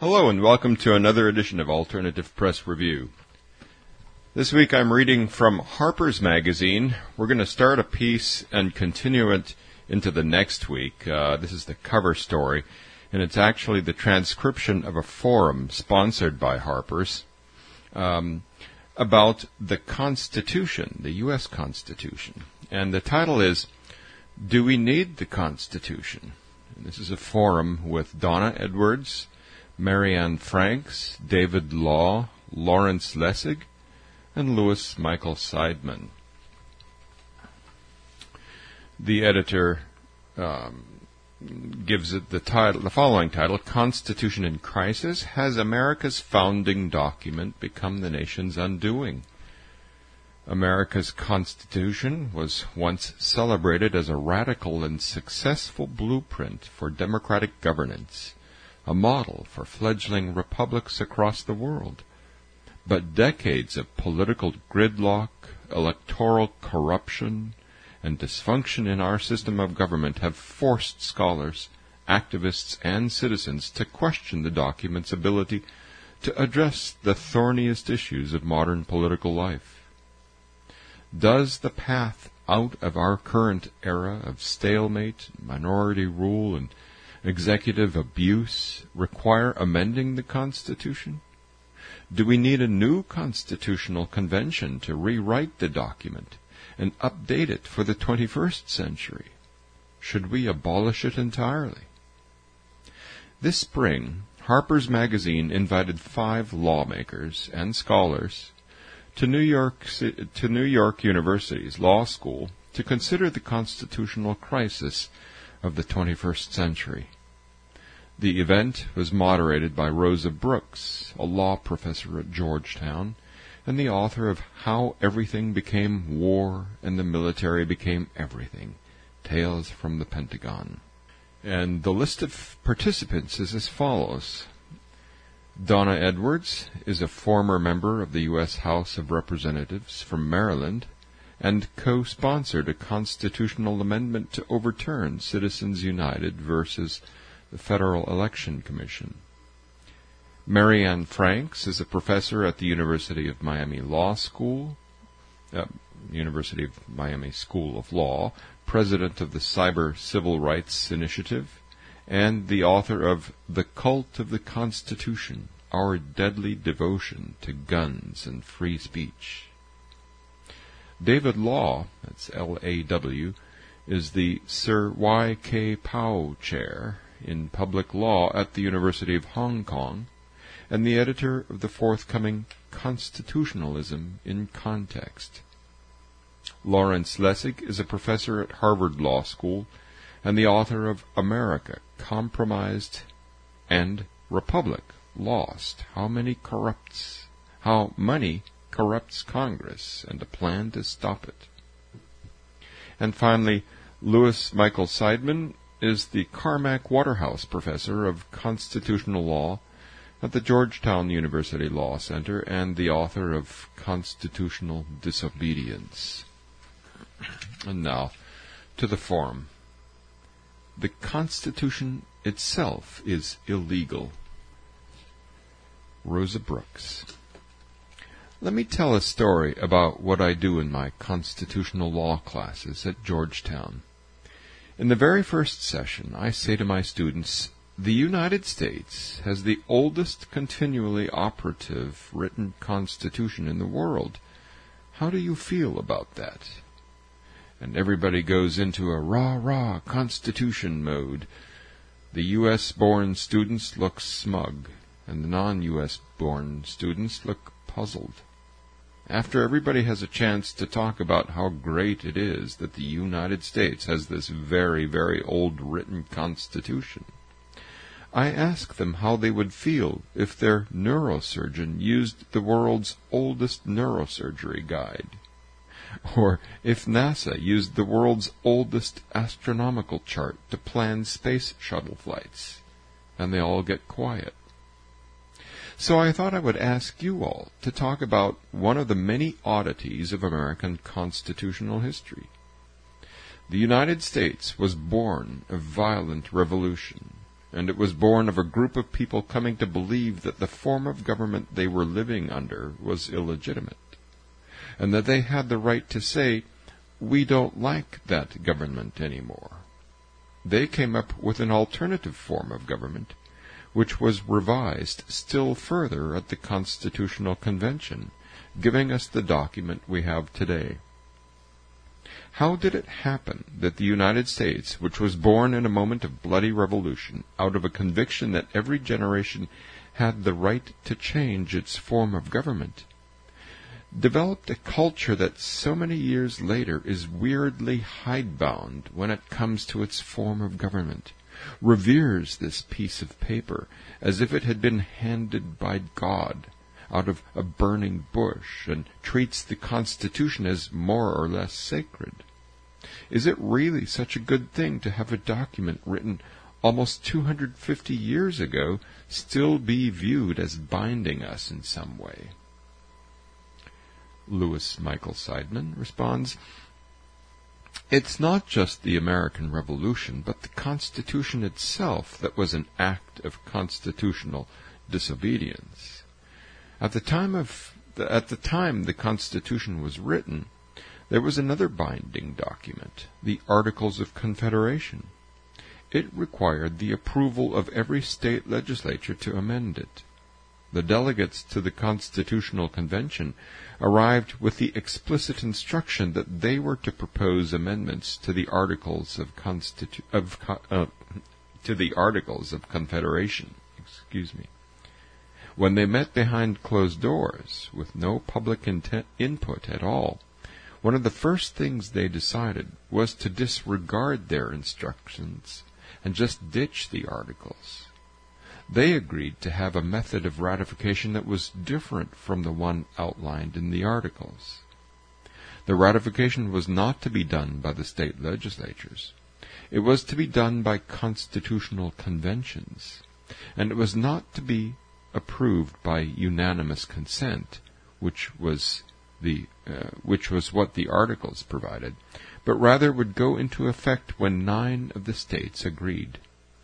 Hello and welcome to another edition of Alternative Press Review. This week I'm reading from Harper's Magazine. We're going to start a piece and continue it into the next week. This is the cover story, and it's actually the transcription of a forum sponsored by Harper's about the Constitution, the U.S. Constitution. And the title is, Do We Need the Constitution? And this is a forum with Donna Edwards, Marianne Franks, David Law, Lawrence Lessig, and Louis Michael Seidman. The editor gives it the following title: Constitution in Crisis. Has America's founding document become the nation's undoing? America's Constitution was once celebrated as a radical and successful blueprint for democratic governance, a model for fledgling republics across the world. But decades of political gridlock, electoral corruption, and dysfunction in our system of government have forced scholars, activists, and citizens to question the document's ability to address the thorniest issues of modern political life. Does the path out of our current era of stalemate, minority rule, and executive abuse require amending the Constitution? Do we need a new constitutional convention to rewrite the document and update it for the 21st century? Should we abolish it entirely? This spring, Harper's Magazine invited 5 lawmakers and scholars to New York University's law school to consider the constitutional crisis of the 21st century. The event was moderated by Rosa Brooks, a law professor at Georgetown, and the author of How Everything Became War and the Military Became Everything, Tales from the Pentagon. And the list of participants is as follows. Donna Edwards is a former member of the U.S. House of Representatives from Maryland and co-sponsored a constitutional amendment to overturn Citizens United versus the Federal Election Commission. Marianne Franks is a professor at the University of Miami School of Law, president of the Cyber Civil Rights Initiative, and the author of The Cult of the Constitution, Our Deadly Devotion to Guns and Free Speech. David Law, that's L-A-W, is the Sir Y.K. Pao Chair in Public Law at the University of Hong Kong, and the editor of the forthcoming Constitutionalism in Context. Lawrence Lessig is a professor at Harvard Law School and the author of America, Compromised and Republic, Lost, How Money Corrupts Congress, and a Plan to Stop It. And finally, Louis Michael Seidman is the Carmack Waterhouse Professor of Constitutional Law at the Georgetown University Law Center and the author of Constitutional Disobedience. And now, to the forum. The Constitution itself is illegal. Rosa Brooks. Let me tell a story about what I do in my constitutional law classes at Georgetown. In the very first session, I say to my students, the United States has the oldest continually operative written constitution in the world. How do you feel about that? And everybody goes into a rah-rah Constitution mode. The U.S.-born students look smug, and the non-U.S.-born students look puzzled. After everybody has a chance to talk about how great it is that the United States has this very, very old written constitution, I ask them how they would feel if their neurosurgeon used the world's oldest neurosurgery guide, or if NASA used the world's oldest astronomical chart to plan space shuttle flights, and they all get quiet. So I thought I would ask you all to talk about one of the many oddities of American constitutional history. The United States was born of violent revolution, and it was born of a group of people coming to believe that the form of government they were living under was illegitimate, and that they had the right to say, "We don't like that government anymore." They came up with an alternative form of government, which was revised still further at the Constitutional Convention, giving us the document we have today. How did it happen that the United States, which was born in a moment of bloody revolution, out of a conviction that every generation had the right to change its form of government, developed a culture that so many years later is weirdly hidebound when it comes to its form of government, reveres this piece of paper as if it had been handed by God out of a burning bush, and treats the Constitution as more or less sacred? Is it really such a good thing to have a document written almost 250 years ago still be viewed as binding us in some way? Louis Michael Seidman responds, "It's not just the American Revolution, but the Constitution itself that was an act of constitutional disobedience. At the time the Constitution was written, there was another binding document, the Articles of Confederation. It required the approval of every state legislature to amend it. The delegates to the Constitutional Convention arrived with the explicit instruction that they were to propose amendments to the Articles of Confederation. When they met behind closed doors, with no public input at all, one of the first things they decided was to disregard their instructions and just ditch the articles. They agreed to have a method of ratification that was different from the one outlined in the articles. The ratification was not to be done by the state legislatures. It was to be done by constitutional conventions, and it was not to be approved by unanimous consent, which was what the articles provided, but rather would go into effect when 9 of the states agreed.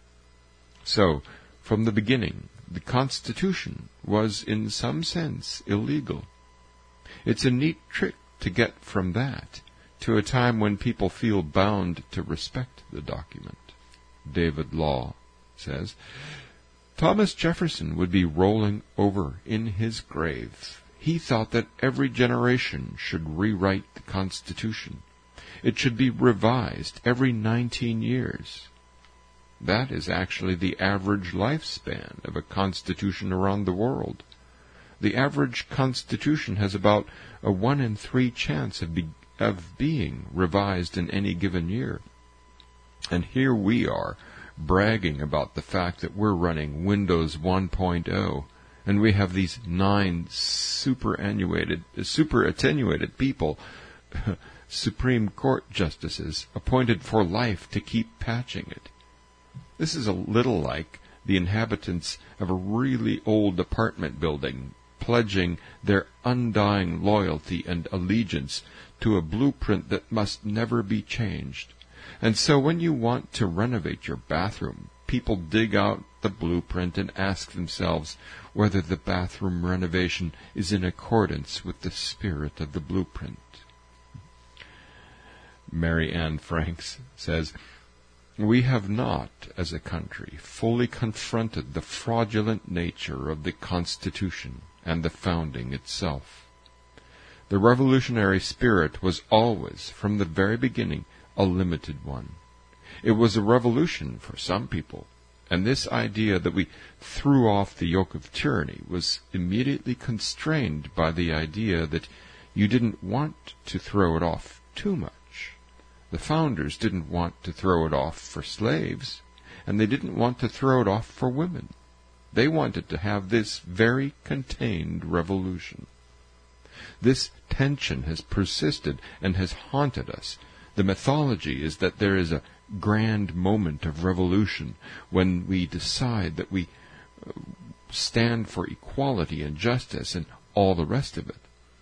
So, from the beginning, the Constitution was in some sense illegal. It's a neat trick to get from that to a time when people feel bound to respect the document." David Law says, "Thomas Jefferson would be rolling over in his grave. He thought that every generation should rewrite the Constitution. It should be revised every 19 years. That is actually the average lifespan of a constitution around the world. The average constitution has about a 1 in 3 chance of being revised in any given year. And here we are, bragging about the fact that we're running Windows 1.0, and we have these 9 super attenuated people, Supreme Court justices, appointed for life to keep patching it. This is a little like the inhabitants of a really old apartment building pledging their undying loyalty and allegiance to a blueprint that must never be changed. And so when you want to renovate your bathroom, people dig out the blueprint and ask themselves whether the bathroom renovation is in accordance with the spirit of the blueprint." Mary Ann Franks says, "We have not, as a country, fully confronted the fraudulent nature of the Constitution and the founding itself. The revolutionary spirit was always, from the very beginning, a limited one. It was a revolution for some people, and this idea that we threw off the yoke of tyranny was immediately constrained by the idea that you didn't want to throw it off too much. The founders didn't want to throw it off for slaves, and they didn't want to throw it off for women. They wanted to have this very contained revolution. This tension has persisted and has haunted us. The mythology is that there is a grand moment of revolution when we decide that we stand for equality and justice and all the rest of it.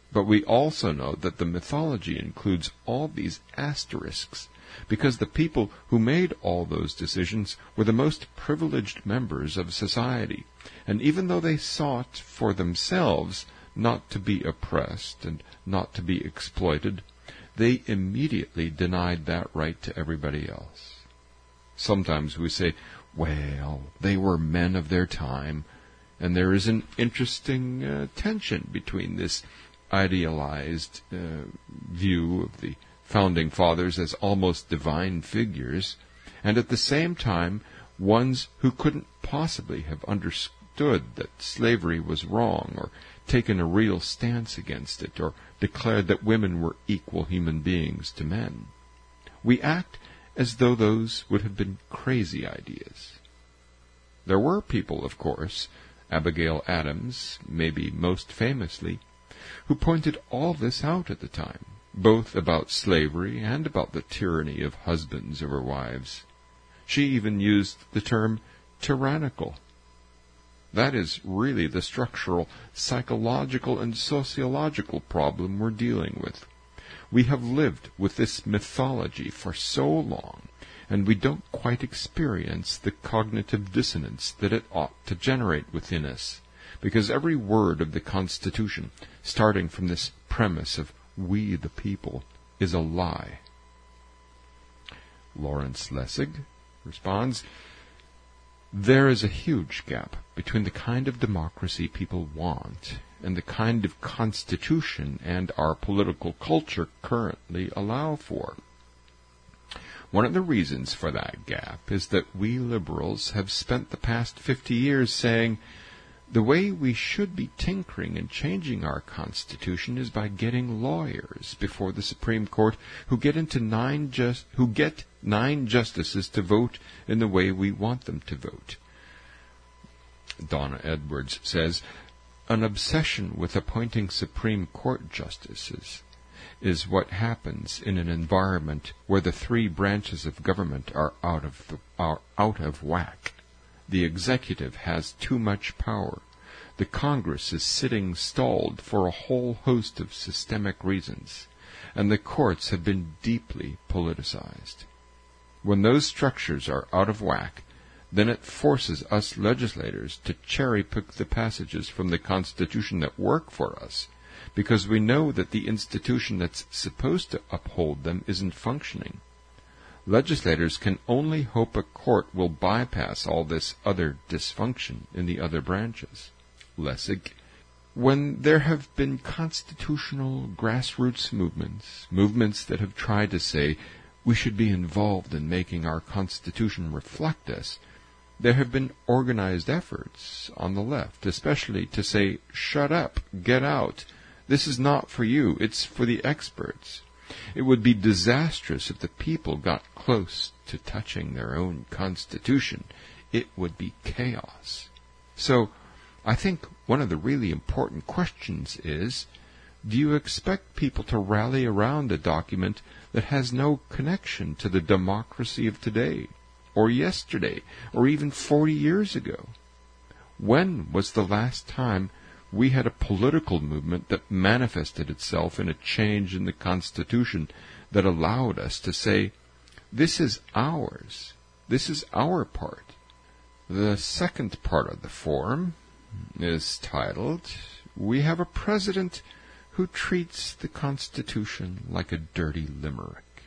But we also know that the mythology includes all these asterisks, because the people who made all those decisions were the most privileged members of society, and even though they sought for themselves not to be oppressed and not to be exploited, they immediately denied that right to everybody else. Sometimes we say, well, they were men of their time, and there is an interesting tension between this idealized view of the Founding Fathers as almost divine figures, and at the same time ones who couldn't possibly have understood that slavery was wrong, or taken a real stance against it, or declared that women were equal human beings to men. We act as though those would have been crazy ideas. There were people, of course, Abigail Adams, maybe most famously, who pointed all this out at the time, both about slavery and about the tyranny of husbands over wives. She even used the term tyrannical. That is really the structural, psychological, and sociological problem we're dealing with. We have lived with this mythology for so long, and we don't quite experience the cognitive dissonance that it ought to generate within us, because every word of the Constitution, starting from this premise of "we the people," is a lie. Lawrence Lessig responds, there is a huge gap between the kind of democracy people want and the kind of constitution and our political culture currently allow for. One of the reasons for that gap is that we liberals have spent the past 50 years saying the way we should be tinkering and changing our Constitution is by getting lawyers before the Supreme Court who get 9 justices to vote in the way we want them to vote. Donna Edwards says, an obsession with appointing Supreme Court justices is what happens in an environment where the 3 branches of government are out of whack. The executive has too much power. The Congress is sitting stalled for a whole host of systemic reasons, and the courts have been deeply politicized. When those structures are out of whack, then it forces us legislators to cherry-pick the passages from the Constitution that work for us, because we know that the institution that's supposed to uphold them isn't functioning. Legislators can only hope a court will bypass all this other dysfunction in the other branches. Lessig, when there have been constitutional grassroots movements that have tried to say we should be involved in making our Constitution reflect us, there have been organized efforts on the left, especially to say, shut up, get out, this is not for you, it's for the experts. It would be disastrous if the people got close to touching their own Constitution. It would be chaos. So, I think one of the really important questions is, do you expect people to rally around a document that has no connection to the democracy of today, or yesterday, or even 40 years ago? When was the last time we had a political movement that manifested itself in a change in the Constitution that allowed us to say, this is ours, this is our part? The second part of the forum is titled, We Have a President Who Treats the Constitution Like a Dirty Limerick.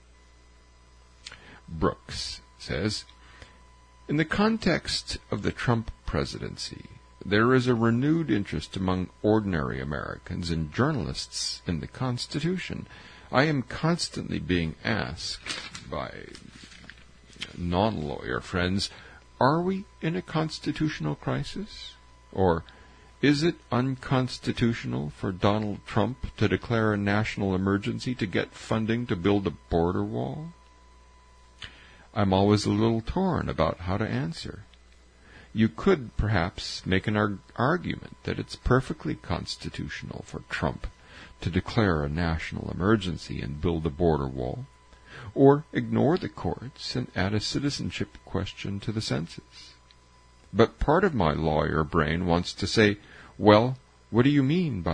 Brooks says, in the context of the Trump presidency, there is a renewed interest among ordinary Americans and journalists in the Constitution. I am constantly being asked by non-lawyer friends, are we in a constitutional crisis? Or is it unconstitutional for Donald Trump to declare a national emergency to get funding to build a border wall? I'm always a little torn about how to answer. You could perhaps make an argument that it's perfectly constitutional for Trump to declare a national emergency and build a border wall, or ignore the courts and add a citizenship question to the census. But part of my lawyer brain wants to say, well, what do you mean by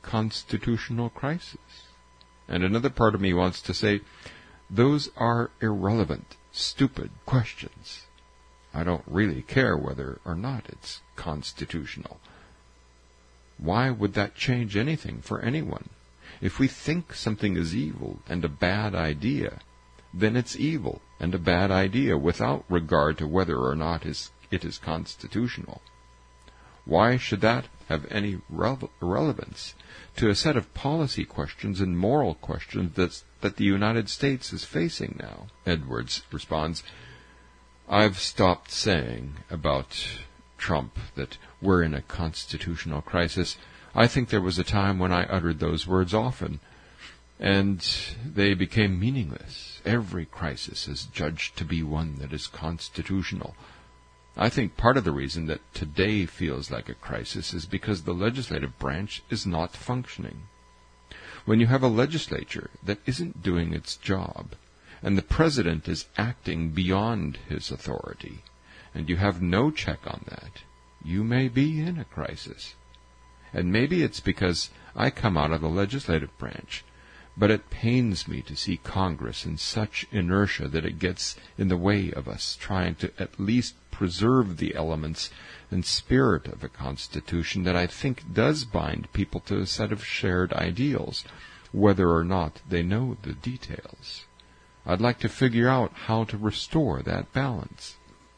constitutional crisis. And another part of me wants to say, those are irrelevant, stupid questions. I don't really care whether or not it's constitutional. Why would that change anything for anyone? If we think something is evil and a bad idea, then it's evil and a bad idea without regard to whether or not it is constitutional. Why should that have any relevance to a set of policy questions and moral questions that the United States is facing now? Edwards responds, I've stopped saying about Trump that we're in a constitutional crisis. I think there was a time when I uttered those words often, and they became meaningless. Every crisis is judged to be one that is constitutional. I think part of the reason that today feels like a crisis is because the legislative branch is not functioning. When you have a legislature that isn't doing its job, and the president is acting beyond his authority, and you have no check on that, you may be in a crisis. And maybe it's because I come out of the legislative branch, but it pains me to see Congress in such inertia that it gets in the way of us trying to at least preserve the elements and spirit of a constitution that I think does bind people to a set of shared ideals, whether or not they know the details. I'd like to figure out how to restore that balance.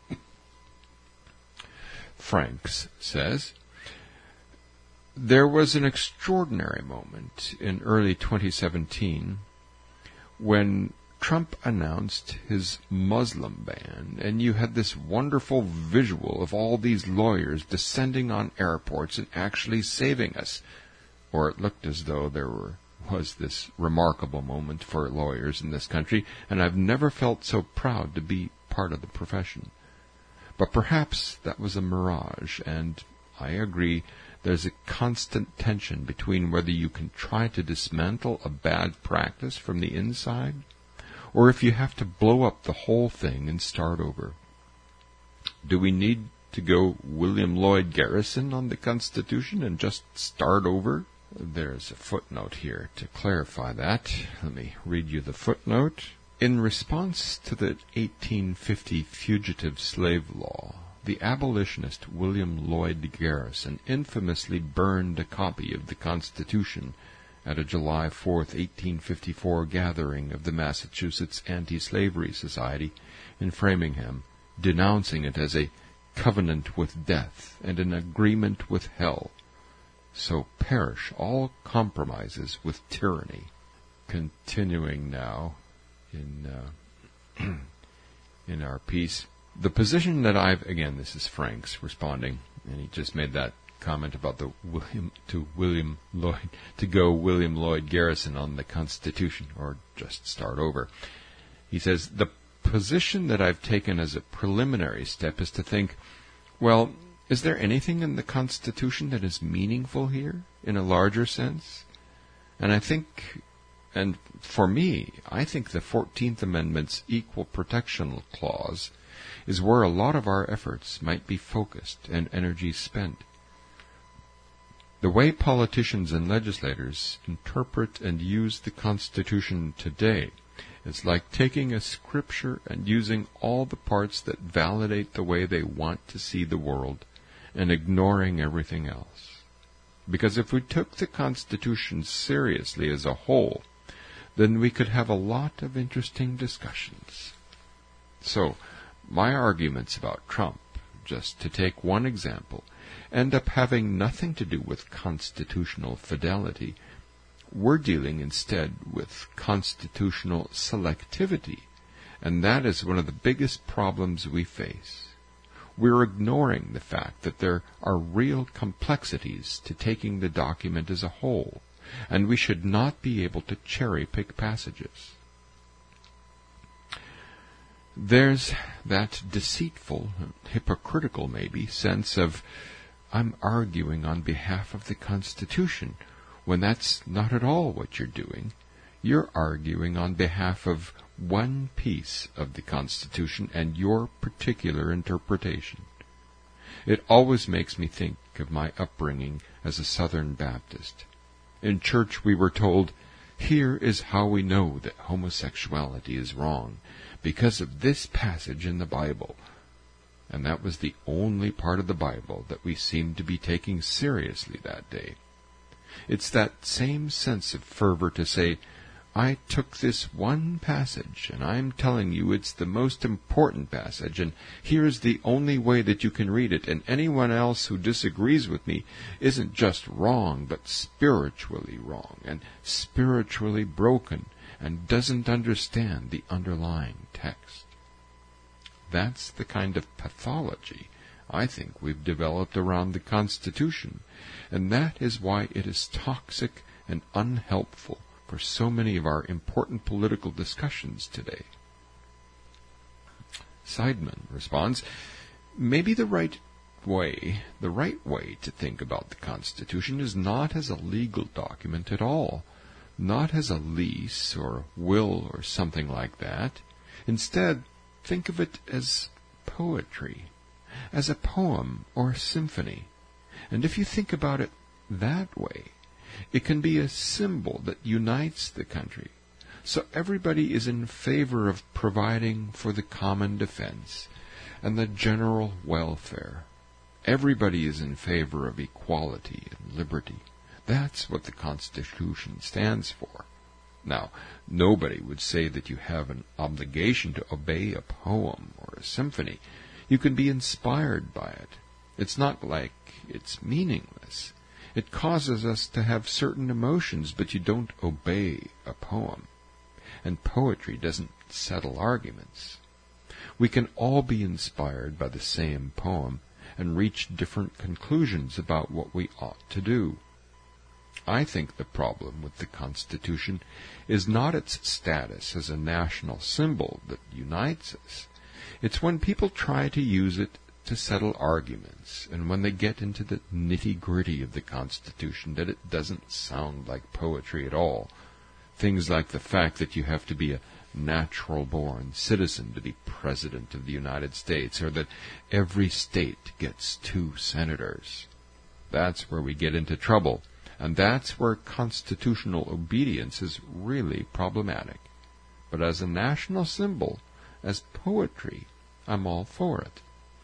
Franks says, there was an extraordinary moment in early 2017 when Trump announced his Muslim ban, and you had this wonderful visual of all these lawyers descending on airports and actually saving us. Or it looked as though there was this remarkable moment for lawyers in this country, and I've never felt so proud to be part of the profession. But perhaps that was a mirage, and I agree there's a constant tension between whether you can try to dismantle a bad practice from the inside, or if you have to blow up the whole thing and start over. Do we need to go William Lloyd Garrison on the Constitution and just start over? There's a footnote here to clarify that. Let me read you the footnote. In response to the 1850 Fugitive Slave Law, the abolitionist William Lloyd Garrison infamously burned a copy of the Constitution at a July 4, 1854 gathering of the Massachusetts Anti-Slavery Society in Framingham, denouncing it as a covenant with death and an agreement with hell. So perish all compromises with tyranny. Continuing now in our piece, the position that again, this is Franks responding, and he just made that comment about to go William Lloyd Garrison on the Constitution, or just start over. He says, the position that I've taken as a preliminary step is to think, well, is there anything in the Constitution that is meaningful here, in a larger sense? And for me, I think the 14th Amendment's Equal Protection Clause is where a lot of our efforts might be focused and energy spent. The way politicians and legislators interpret and use the Constitution today is like taking a scripture and using all the parts that validate the way they want to see the world and ignoring everything else. Because if we took the Constitution seriously as a whole, then we could have a lot of interesting discussions. So, my arguments about Trump, just to take one example, end up having nothing to do with constitutional fidelity. We're dealing instead with constitutional selectivity, and that is one of the biggest problems we face. We're ignoring the fact that there are real complexities to taking the document as a whole, and we should not be able to cherry-pick passages. There's that deceitful, hypocritical maybe, sense of, I'm arguing on behalf of the Constitution, when that's not at all what you're doing. You're arguing on behalf of one piece of the Constitution and your particular interpretation. It always makes me think of my upbringing as a Southern Baptist. In church we were told, "Here is how we know that homosexuality is wrong, because of this passage in the Bible." And that was the only part of the Bible that we seemed to be taking seriously that day. It's that same sense of fervor to say, "I took this one passage, and I'm telling you it's the most important passage, and here's the only way that you can read it, and anyone else who disagrees with me isn't just wrong, but spiritually wrong, and spiritually broken, and doesn't understand the underlying text." That's the kind of pathology I think we've developed around the Constitution, and that is why it is toxic and unhelpful for so many of our important political discussions today. Seidman responds, maybe the right way to think about the Constitution is not as a legal document at all, not as a lease or will or something like that. Instead, think of it as poetry, as a poem or a symphony. And if you think about it that way, it can be a symbol that unites the country. So everybody is in favor of providing for the common defense and the general welfare. Everybody is in favor of equality and liberty. That's what the Constitution stands for. Now, nobody would say that you have an obligation to obey a poem or a symphony. You can be inspired by it. It's not like it's meaningless. It causes us to have certain emotions, but you don't obey a poem. And poetry doesn't settle arguments. We can all be inspired by the same poem and reach different conclusions about what we ought to do. I think the problem with the Constitution is not its status as a national symbol that unites us. It's when people try to use it to settle arguments, and when they get into the nitty-gritty of the Constitution, that it doesn't sound like poetry at all. Things like the fact that you have to be a natural-born citizen to be President of the United States, or that every state gets 2 senators. That's where we get into trouble, and that's where constitutional obedience is really problematic. But as a national symbol, as poetry, I'm all for it.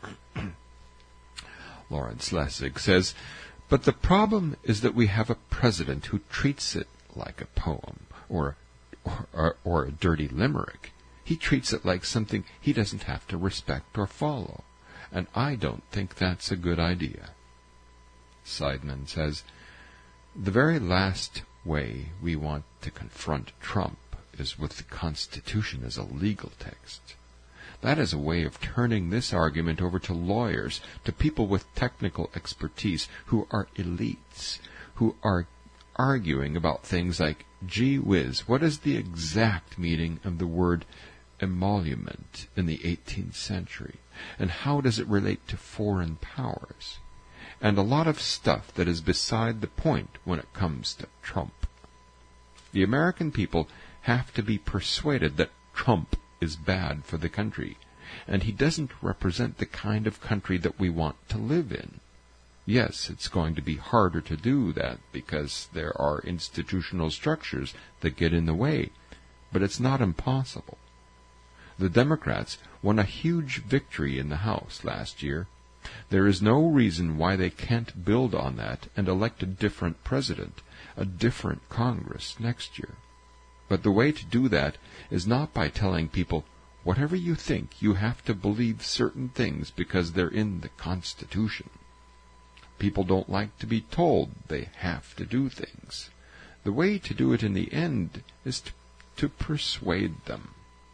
Lawrence Lessig says, but the problem is that we have a president who treats it like a poem or a dirty limerick. He treats it like something he doesn't have to respect or follow, and I don't think that's a good idea. Seidman says, the very last way we want to confront Trump is with the Constitution as a legal text. That is a way of turning this argument over to lawyers, to people with technical expertise who are elites, who are arguing about things like, gee whiz, what is the exact meaning of the word emolument in the 18th century, and how does it relate to foreign powers? And a lot of stuff that is beside the point when it comes to Trump. The American people have to be persuaded that Trump is bad for the country, and he doesn't represent the kind of country that we want to live in. Yes, it's going to be harder to do that because there are institutional structures that get in the way, but it's not impossible. The Democrats won a huge victory in the House last year. There is no reason why they can't build on that and elect a different president, a different Congress next year. But the way to do that is not by telling people, whatever you think, you have to believe certain things because they're in the Constitution. People don't like to be told they have to do things. The way to do it in the end is to persuade them.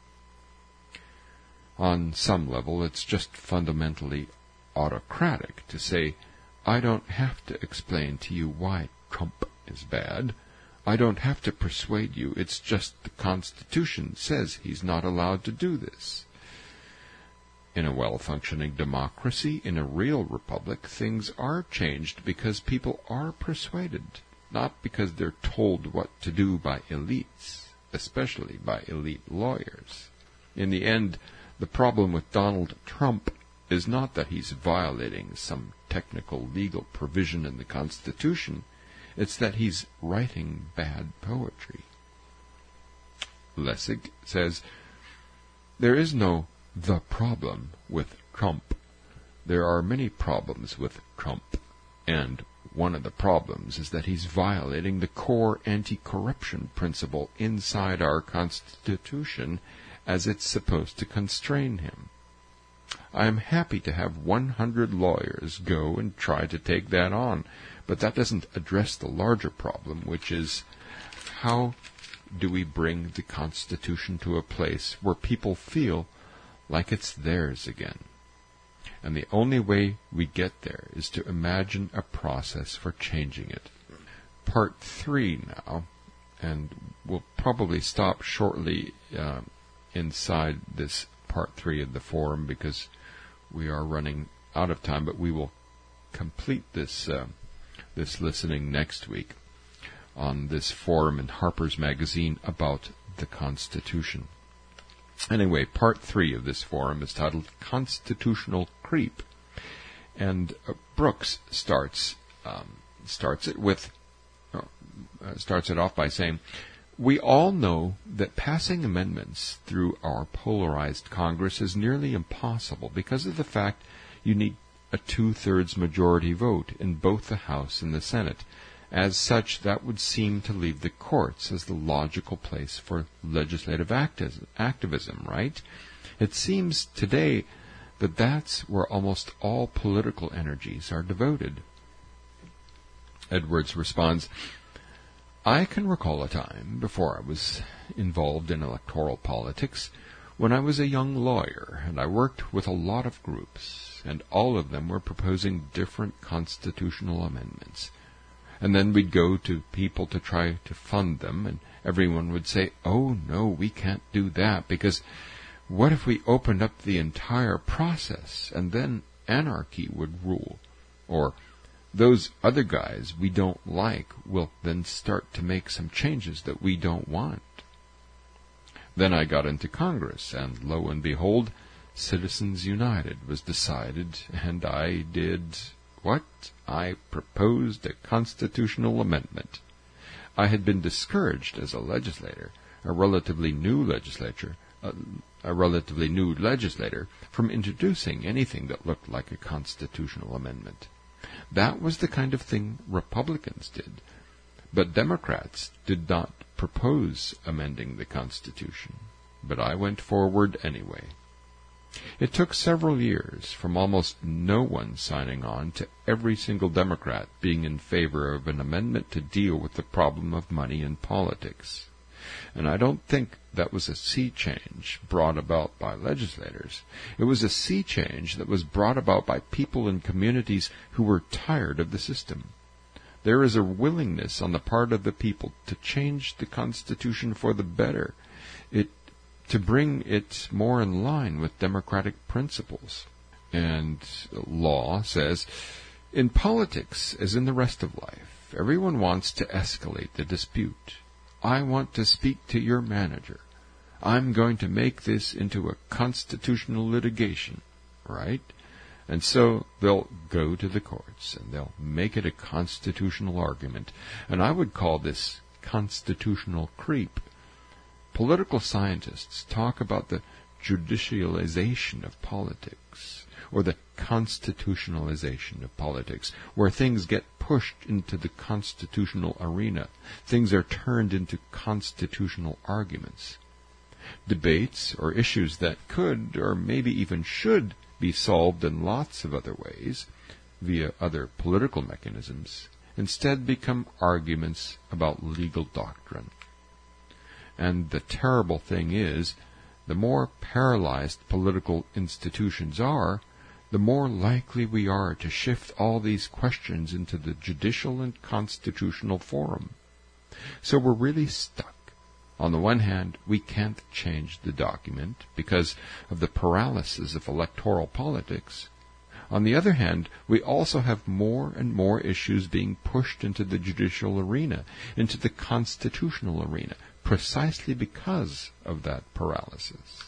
On some level, it's just fundamentally autocratic to say, I don't have to explain to you why Trump is bad. I don't have to persuade you. It's just the Constitution says he's not allowed to do this. In a well-functioning democracy, in a real republic, things are changed because people are persuaded, not because they're told what to do by elites, especially by elite lawyers. In the end, the problem with Donald Trump is not that he's violating some technical legal provision in the Constitution. It's that he's writing bad poetry. Lessig says, there is no the problem with Trump. There are many problems with Trump, and one of the problems is that he's violating the core anti-corruption principle inside our Constitution as it's supposed to constrain him. I am happy to have 100 lawyers go and try to take that on, but that doesn't address the larger problem, which is how do we bring the Constitution to a place where people feel like it's theirs again? And the only way we get there is to imagine a process for changing it. Part 3 now, and we'll probably stop shortly inside this Part 3 of the forum because we are running out of time, but we will complete this this listening next week on this forum in Harper's Magazine about the Constitution. Anyway, Part 3 of this forum is titled Constitutional Creep, and Brooks starts it off by saying, we all know that passing amendments through our polarized Congress is nearly impossible because of the fact you need a 2/3 majority vote in both the House and the Senate. As such, that would seem to leave the courts as the logical place for legislative activism, right? It seems today that that's where almost all political energies are devoted. Edwards responds, I can recall a time, before I was involved in electoral politics, when I was a young lawyer, and I worked with a lot of groups, and all of them were proposing different constitutional amendments. And then we'd go to people to try to fund them, and everyone would say, oh, no, we can't do that, because what if we opened up the entire process, and then anarchy would rule? Or those other guys we don't like will then start to make some changes that we don't want. Then I got into Congress, and lo and behold, Citizens United was decided, and I did what? I proposed a constitutional amendment. I had been discouraged as a legislator, a relatively new legislator, from introducing anything that looked like a constitutional amendment. That was the kind of thing Republicans did. But Democrats did not propose amending the Constitution. But I went forward anyway. It took several years from almost no one signing on to every single Democrat being in favor of an amendment to deal with the problem of money in politics. And I don't think that was a sea change brought about by legislators. It was a sea change that was brought about by people in communities who were tired of the system. There is a willingness on the part of the people to change the Constitution for the better, to bring it more in line with democratic principles. And law says, in politics, as in the rest of life, everyone wants to escalate the dispute. I want to speak to your manager. I'm going to make this into a constitutional litigation, right? And so they'll go to the courts, and they'll make it a constitutional argument. And I would call this constitutional creep. Political scientists talk about the judicialization of politics, or the constitutionalization of politics, where things get pushed into the constitutional arena. Things are turned into constitutional arguments. Debates or issues that could, or maybe even should, be solved in lots of other ways, via other political mechanisms, instead become arguments about legal doctrine. And the terrible thing is, the more paralyzed political institutions are, the more likely we are to shift all these questions into the judicial and constitutional forum. So we're really stuck. On the one hand, we can't change the document because of the paralysis of electoral politics. On the other hand, we also have more and more issues being pushed into the judicial arena, into the constitutional arena, precisely because of that paralysis.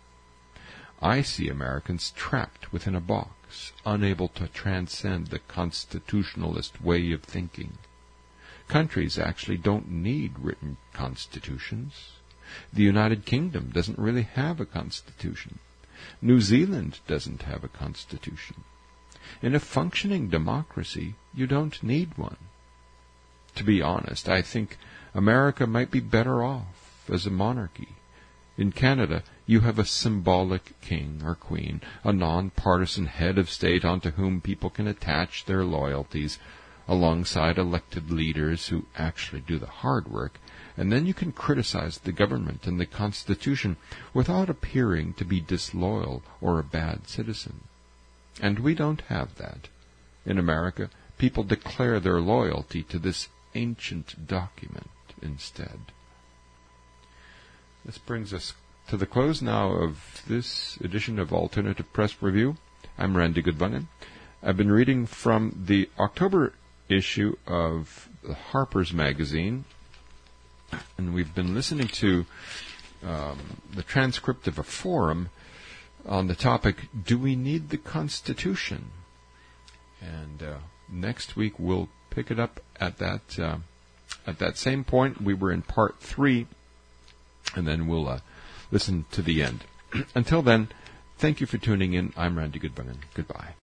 I see Americans trapped within a box, unable to transcend the constitutionalist way of thinking. countries actually don't need written constitutions. The United Kingdom doesn't really have a constitution. New Zealand doesn't have a constitution. In a functioning democracy, you don't need one. To be honest, I think America might be better off as a monarchy. In Canada, you have a symbolic king or queen, a non-partisan head of state onto whom people can attach their loyalties, alongside elected leaders who actually do the hard work, and then you can criticize the government and the Constitution without appearing to be disloyal or a bad citizen. And we don't have that. In America, people declare their loyalty to this ancient document instead. This brings us to the close now of this edition of Alternative Press Review. I'm Randy Goodbungen. I've been reading from the October issue of Harper's Magazine, and we've been listening to the transcript of a forum on the topic, Do We Need the Constitution? And next week we'll pick it up at that same point. We were in part 3, and then we'll listen to the end. Until then, thank you for tuning in. I'm Randy Goodbungen. Goodbye.